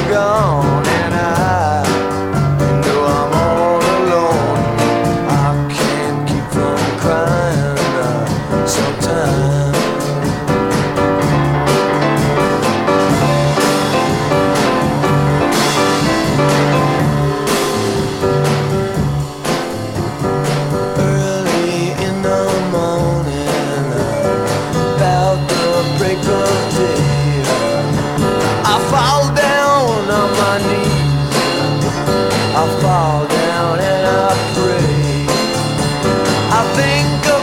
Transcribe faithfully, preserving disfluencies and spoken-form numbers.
gone, and I know I'm all alone. I can't keep from crying uh, sometimes. Early in the morning, uh, about the break of day, uh, I fall down on my knees. I fall down and I pray. I think